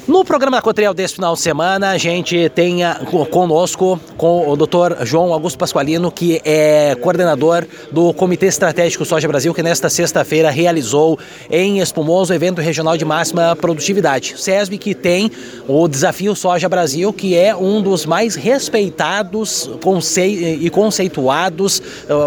No programa da Cotriel desse final de semana, a gente tem conosco com o Dr. João Augusto Pasqualino, que é coordenador do Comitê Estratégico Soja Brasil, que nesta sexta-feira realizou em Espumoso o evento regional de máxima produtividade. O SESB que tem o Desafio Soja Brasil, que é um dos mais respeitados e conceituadas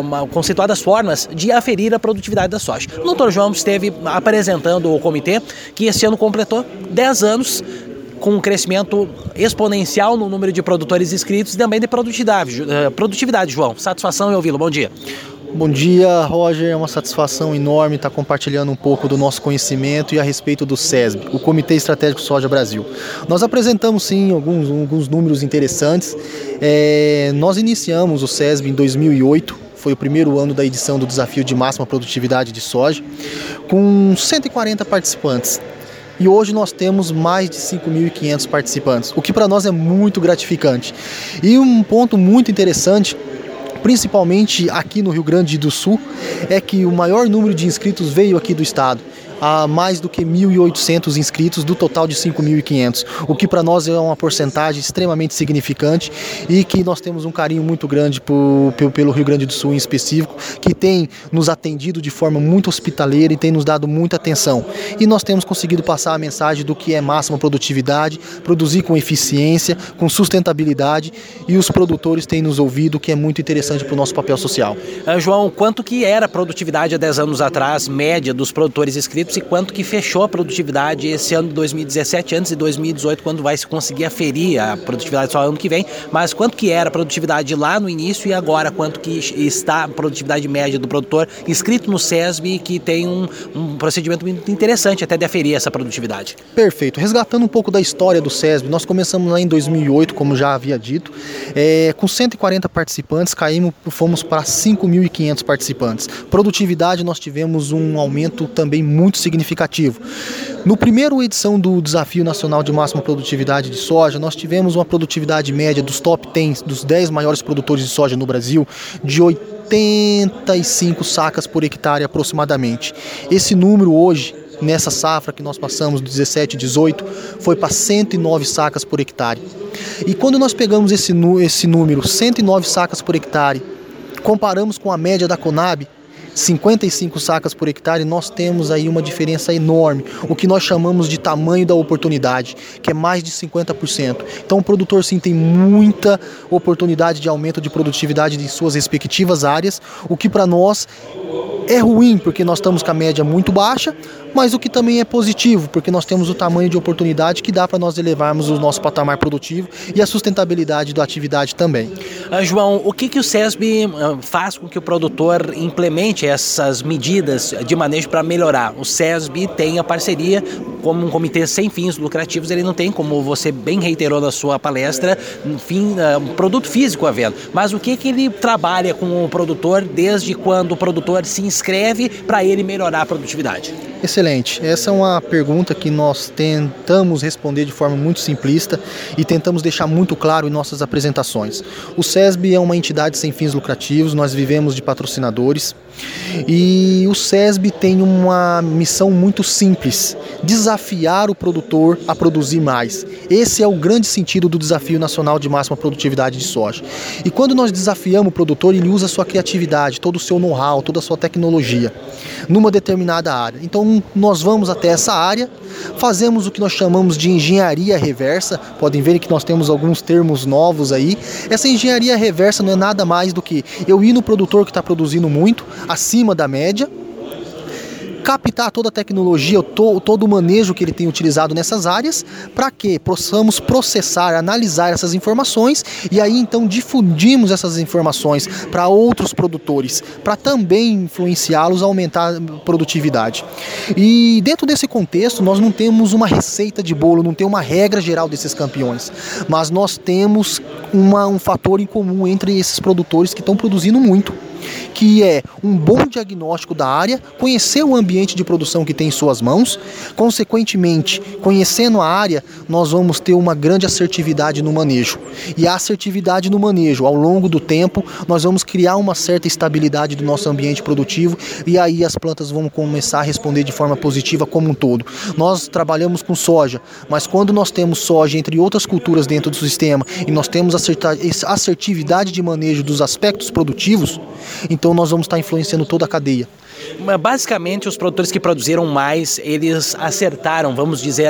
formas de aferir a produtividade da soja. O Dr. João esteve apresentando o comitê, que esse ano completou 10 anos, com um crescimento exponencial no número de produtores inscritos e também de produtividade, João. Satisfação em ouvi-lo. Bom dia. Bom dia, Roger. É uma satisfação enorme estar compartilhando um pouco do nosso conhecimento e a respeito do SESB, o Comitê Estratégico Soja Brasil. Nós apresentamos, sim, alguns números interessantes. Nós iniciamos o SESB em 2008, foi o primeiro ano da edição do Desafio de Máxima Produtividade de Soja, com 140 participantes. E hoje nós temos mais de 5.500 participantes, o que para nós é muito gratificante. E um ponto muito interessante, principalmente aqui no Rio Grande do Sul, é que o maior número de inscritos veio aqui do estado. Há mais do que 1.800 inscritos do total de 5.500, o que para nós é uma porcentagem extremamente significante e que nós temos um carinho muito grande pelo Rio Grande do Sul em específico, que tem nos atendido de forma muito hospitaleira e tem nos dado muita atenção. E nós temos conseguido passar a mensagem do que é máxima produtividade, produzir com eficiência, com sustentabilidade, e os produtores têm nos ouvido, o que é muito interessante para o nosso papel social. João, quanto que era a produtividade há 10 anos atrás, média dos produtores inscritos, e quanto que fechou a produtividade esse ano de 2017, antes de 2018, quando vai se conseguir aferir a produtividade só ano que vem, mas quanto que era a produtividade lá no início e agora quanto que está a produtividade média do produtor inscrito no SESB, que tem um procedimento muito interessante até de aferir essa produtividade? Perfeito. Resgatando um pouco da história do SESB, nós começamos lá em 2008, como já havia dito, com 140 participantes, fomos para 5.500 participantes. Produtividade, nós tivemos um aumento também muito significativo. No primeiro edição do Desafio Nacional de Máxima Produtividade de Soja, nós tivemos uma produtividade média dos top 10, dos 10 maiores produtores de soja no Brasil, de 85 sacas por hectare aproximadamente. Esse número hoje, nessa safra que nós passamos, 17 e 18, foi para 109 sacas por hectare. E quando nós pegamos esse número, 109 sacas por hectare, comparamos com a média da Conab, 55 sacas por hectare, nós temos aí uma diferença enorme, o que nós chamamos de tamanho da oportunidade, que é mais de 50%. Então o produtor sim tem muita oportunidade de aumento de produtividade de suas respectivas áreas, o que para nós é ruim, porque nós estamos com a média muito baixa, mas o que também é positivo, porque nós temos o tamanho de oportunidade que dá para nós elevarmos o nosso patamar produtivo e a sustentabilidade da atividade também. João, o que o SESB faz com que o produtor implemente essas medidas de manejo para melhorar? O SESB tem a parceria como um comitê sem fins lucrativos, ele não tem, como você bem reiterou na sua palestra, um produto físico à venda. Mas o que ele trabalha com o produtor desde quando o produtor se inscreve para ele melhorar a produtividade? Excelente. Essa é uma pergunta que nós tentamos responder de forma muito simplista e tentamos deixar muito claro em nossas apresentações. O SESB é uma entidade sem fins lucrativos, nós vivemos de patrocinadores e o SESB tem uma missão muito simples: desafiar o produtor a produzir mais. Esse é o grande sentido do Desafio Nacional de Máxima Produtividade de Soja. E quando nós desafiamos o produtor, ele usa a sua criatividade, todo o seu know-how, toda a sua tecnologia numa determinada área. Então nós vamos até essa área, fazemos o que nós chamamos de engenharia reversa. Podem ver que nós temos alguns termos novos aí. Essa engenharia reversa não é nada mais do que eu ir no produtor que está produzindo muito, acima da média, captar toda a tecnologia, todo o manejo que ele tem utilizado nessas áreas, para que possamos processar, analisar essas informações e aí então difundimos essas informações para outros produtores, para também influenciá-los a aumentar a produtividade. E dentro desse contexto, nós não temos uma receita de bolo, não tem uma regra geral desses campeões, mas nós temos um fator em comum entre esses produtores que estão produzindo muito. que é um bom diagnóstico da área, conhecer o ambiente de produção que tem em suas mãos. Consequentemente, conhecendo a área, nós vamos ter uma grande assertividade no manejo. E a assertividade no manejo, ao longo do tempo, nós vamos criar uma certa estabilidade do nosso ambiente produtivo, e aí as plantas vão começar a responder de forma positiva como um todo. Nós trabalhamos com soja, mas quando nós temos soja entre outras culturas dentro do sistema e nós temos assertividade de manejo dos aspectos produtivos, então nós vamos estar influenciando toda a cadeia. Basicamente, os produtores que produziram mais, eles acertaram, vamos dizer,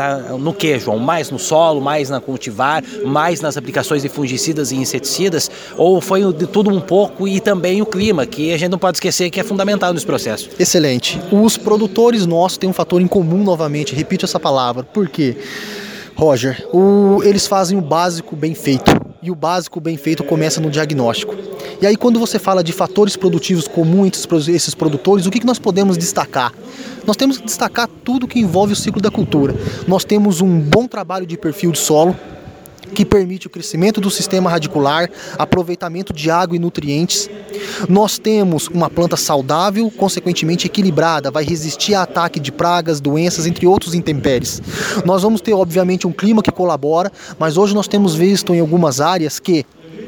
no que, João? Mais no solo, mais na cultivar, mais nas aplicações de fungicidas e inseticidas? Ou foi de tudo um pouco, e também o clima, que a gente não pode esquecer que é fundamental nesse processo? Excelente. Os produtores nossos têm um fator em comum novamente, repito essa palavra. Por quê? Roger, eles fazem o básico bem feito. E o básico bem feito começa no diagnóstico. E aí, quando você fala de fatores produtivos comuns entre esses produtores, o que nós podemos destacar? Nós temos que destacar tudo que envolve o ciclo da cultura. Nós temos um bom trabalho de perfil de solo, que permite o crescimento do sistema radicular, aproveitamento de água e nutrientes. Nós temos uma planta saudável, consequentemente equilibrada, vai resistir a ataque de pragas, doenças, entre outros intempéries. Nós vamos ter, obviamente, um clima que colabora, mas hoje nós temos visto em algumas áreas que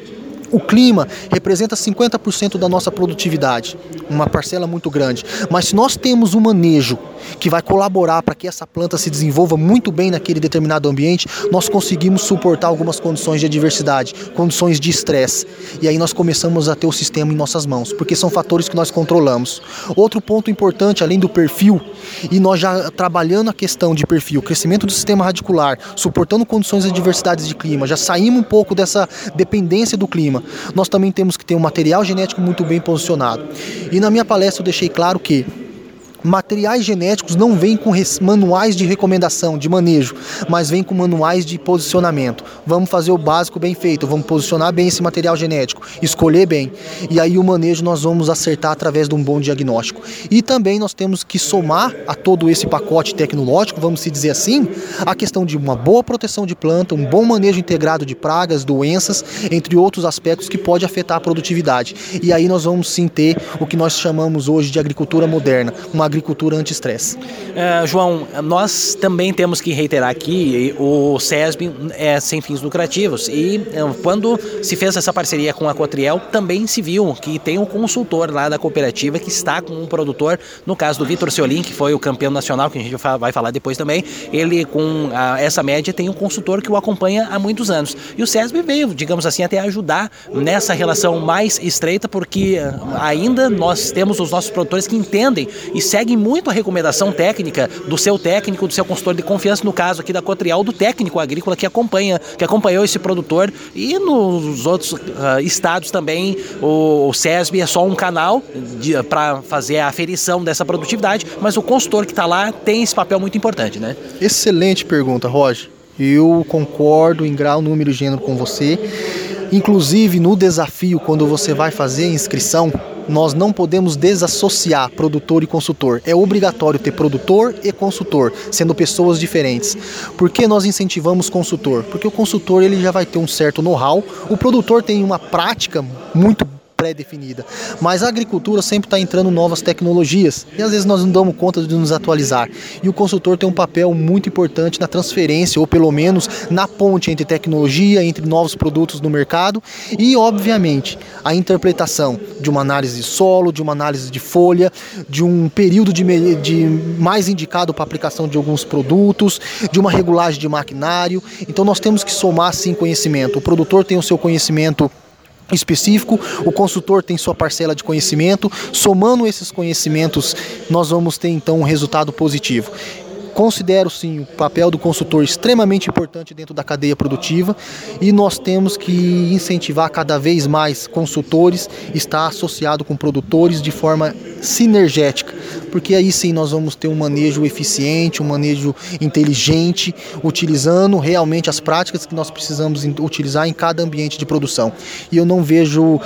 o clima representa 50% da nossa produtividade, uma parcela muito grande. Mas se nós temos um manejo que vai colaborar para que essa planta se desenvolva muito bem naquele determinado ambiente, nós conseguimos suportar algumas condições de adversidade, condições de estresse. E aí nós começamos a ter o sistema em nossas mãos, porque são fatores que nós controlamos. Outro ponto importante, além do perfil, e nós já trabalhando a questão de perfil, crescimento do sistema radicular, suportando condições de adversidades de clima, já saímos um pouco dessa dependência do clima. Nós também temos que ter um material genético muito bem posicionado. E na minha palestra eu deixei claro que materiais genéticos não vêm com manuais de recomendação, de manejo, mas vêm com manuais de posicionamento. Vamos fazer o básico bem feito, vamos posicionar bem esse material genético, escolher bem, e aí o manejo nós vamos acertar através de um bom diagnóstico. E também nós temos que somar a todo esse pacote tecnológico, vamos se dizer assim, a questão de uma boa proteção de planta, um bom manejo integrado de pragas, doenças, entre outros aspectos que pode afetar a produtividade. E aí nós vamos sim ter o que nós chamamos hoje de agricultura moderna, uma agricultura anti-estresse. João, nós também temos que reiterar aqui, o SESB é sem fins lucrativos, e quando se fez essa parceria com a Cotriel, também se viu que tem um consultor lá da cooperativa que está com um produtor, no caso do Vitor Ciolin, que foi o campeão nacional, que a gente vai falar depois também. Ele, com essa média, tem um consultor que o acompanha há muitos anos. E o SESB veio, digamos assim, até ajudar nessa relação mais estreita, porque ainda nós temos os nossos produtores que entendem e seguem muito a recomendação técnica do seu técnico, do seu consultor de confiança, no caso aqui da Cotriel, do técnico agrícola que acompanhou esse produtor. E nos outros estados também, o SESB é só um canal para fazer a aferição dessa produtividade, mas o consultor que está lá tem esse papel muito importante, né? Excelente pergunta, Roger. Eu concordo em grau, número e gênero com você. Inclusive, no desafio, quando você vai fazer a inscrição, nós não podemos desassociar produtor e consultor. É obrigatório ter produtor e consultor, sendo pessoas diferentes. Por que nós incentivamos consultor? Porque o consultor ele já vai ter um certo know-how, o produtor tem uma prática muito pré-definida, mas a agricultura sempre está entrando novas tecnologias e às vezes nós não damos conta de nos atualizar, e o consultor tem um papel muito importante na transferência, ou pelo menos na ponte entre tecnologia, entre novos produtos no mercado e obviamente a interpretação de uma análise de solo, de uma análise de folha, de um período de mais indicado para aplicação de alguns produtos, de uma regulagem de maquinário. Então nós temos que somar sim conhecimento. O produtor tem o seu conhecimento específico, o consultor tem sua parcela de conhecimento. Somando esses conhecimentos, nós vamos ter então um resultado positivo. Considero sim o papel do consultor extremamente importante dentro da cadeia produtiva, e nós temos que incentivar cada vez mais consultores, estar associado com produtores de forma sinergética, porque aí sim nós vamos ter um manejo eficiente, um manejo inteligente, utilizando realmente as práticas que nós precisamos utilizar em cada ambiente de produção. E eu não vejo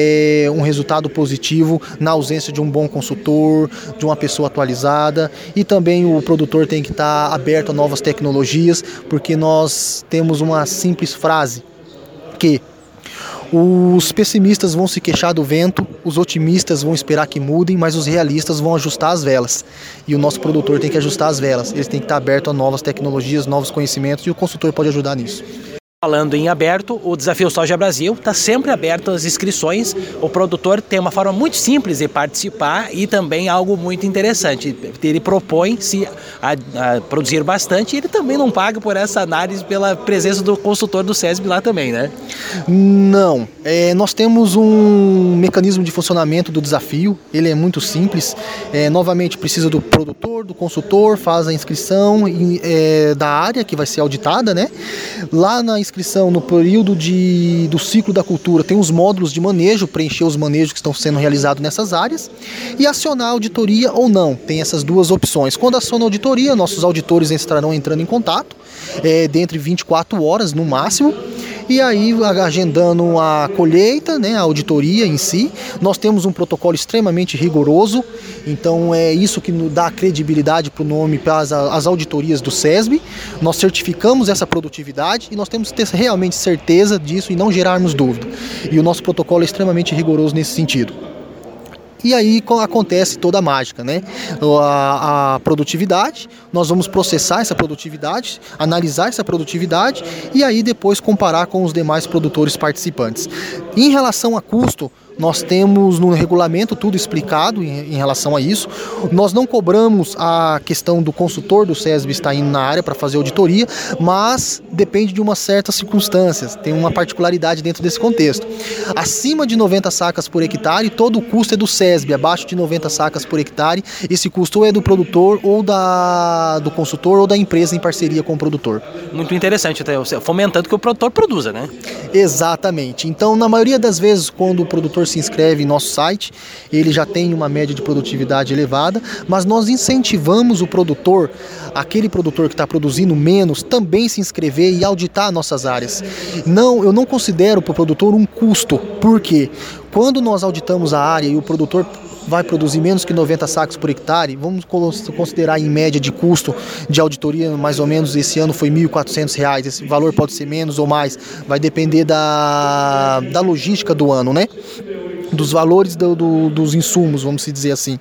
um resultado positivo na ausência de um bom consultor, de uma pessoa atualizada, e também o produtor tem que estar aberto a novas tecnologias, porque nós temos uma simples frase que Os pessimistas vão se queixar do vento, os otimistas vão esperar que mudem, mas os realistas vão ajustar as velas. E o nosso produtor tem que ajustar as velas, ele tem que estar aberto a novas tecnologias, novos conhecimentos, e o consultor pode ajudar nisso. Falando em aberto, o Desafio Soja Brasil está sempre aberto às inscrições. O produtor tem uma forma muito simples de participar e também algo muito interessante. Ele propõe-se a produzir bastante e ele também não paga por essa análise pela presença do consultor do SESB lá também, né? Não. Nós temos um mecanismo de funcionamento do desafio, ele é muito simples. Novamente, precisa do produtor, do consultor, faz a inscrição da área que vai ser auditada, né? Lá na inscrição, no período do ciclo da cultura, tem os módulos de manejo, preencher os manejos que estão sendo realizados nessas áreas e acionar a auditoria ou não. Tem essas duas opções. Quando aciona a auditoria, nossos auditores estarão entrando em contato, dentro de 24 horas no máximo, e aí agendando a colheita, né, a auditoria em si. Nós temos um protocolo extremamente rigoroso, então é isso que nos dá credibilidade para o nome, para as auditorias do SESB. Nós certificamos essa produtividade e nós temos que ter realmente certeza disso e não gerarmos dúvida. E o nosso protocolo é extremamente rigoroso nesse sentido. E aí acontece toda a mágica, né? A produtividade, nós vamos processar essa produtividade, analisar essa produtividade e aí depois comparar com os demais produtores participantes. Em relação a custo, nós temos no regulamento tudo explicado em relação a isso. Nós não cobramos a questão do consultor do SESB estar indo na área para fazer auditoria, mas depende de umas certas circunstâncias, tem uma particularidade dentro desse contexto. Acima de 90 sacas por hectare, todo o custo é do SESB. Abaixo de 90 sacas por hectare, esse custo ou é do produtor, ou do consultor, ou da empresa em parceria com o produtor. Muito interessante, até fomentando que o produtor produza, né? Exatamente. Então, na maioria das vezes, quando o produtor se inscreve em nosso site, ele já tem uma média de produtividade elevada, mas nós incentivamos o produtor, aquele produtor que está produzindo menos, também se inscrever e auditar nossas áreas. Não, eu não considero para o produtor um custo, porque quando nós auditamos a área e o produtor vai produzir menos que 90 sacos por hectare, vamos considerar em média de custo de auditoria, mais ou menos esse ano foi R$ 1.400, esse valor pode ser menos ou mais, vai depender da logística do ano, né? Dos valores dos insumos, vamos dizer assim.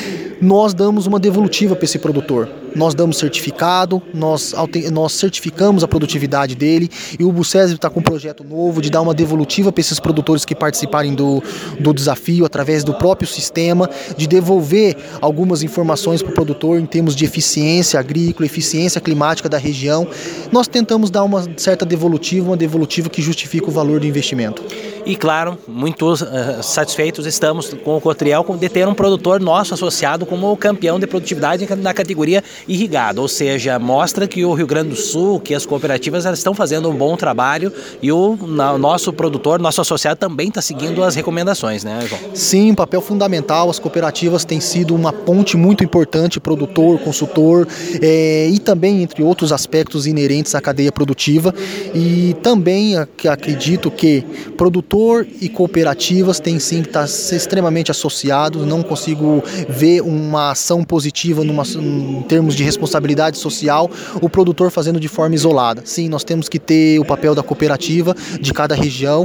Nós damos uma devolutiva para esse produtor. Nós damos certificado, nós certificamos a produtividade dele e o Busesb está com um projeto novo de dar uma devolutiva para esses produtores que participarem do desafio através do próprio sistema, de devolver algumas informações para o produtor em termos de eficiência agrícola, eficiência climática da região. Nós tentamos dar uma certa devolutiva, uma devolutiva que justifica o valor do investimento. E claro, muito satisfeitos estamos com o Cotriel de ter um produtor nosso associado como campeão de produtividade na categoria irrigada, ou seja, mostra que o Rio Grande do Sul, que as cooperativas elas estão fazendo um bom trabalho e o nosso produtor, nosso associado também está seguindo as recomendações, né, João? Sim, papel fundamental, as cooperativas têm sido uma ponte muito importante, produtor, consultor e também entre outros aspectos inerentes à cadeia produtiva, e também acredito que produtor e cooperativas têm sim que estar extremamente associados, não consigo ver uma ação positiva em termos de responsabilidade social, o produtor fazendo de forma isolada. Sim, nós temos que ter o papel da cooperativa de cada região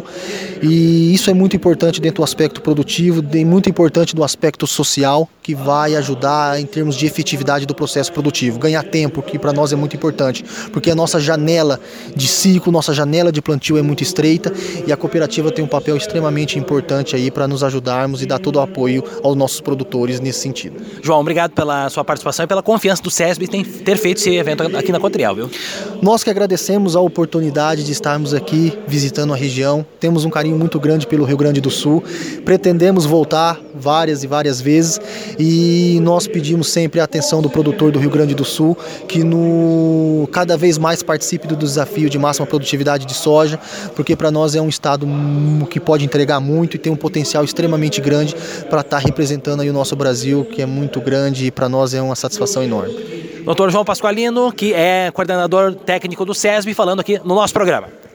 e isso é muito importante dentro do aspecto produtivo, muito importante do aspecto social, que vai ajudar em termos de efetividade do processo produtivo. Ganhar tempo, que para nós é muito importante, porque a nossa janela de ciclo, nossa janela de plantio é muito estreita e a cooperativa tem um papel extremamente importante aí para nos ajudarmos e dar todo o apoio aos nossos produtores nesse sentido. João, obrigado pela sua participação e pela confiança do SESB em ter feito esse evento aqui na Cotriel, viu? Nós que agradecemos a oportunidade de estarmos aqui visitando a região, temos um carinho muito grande pelo Rio Grande do Sul, pretendemos voltar várias e várias vezes e nós pedimos sempre a atenção do produtor do Rio Grande do Sul, que cada vez mais participe do desafio de máxima produtividade de soja, porque para nós é um estado que pode entregar muito e tem um potencial extremamente grande para estar representando aí o nosso Brasil, que é muito grande e para nós é uma satisfação enorme. Dr. João Pasqualino, que é coordenador técnico do SESB, falando aqui no nosso programa.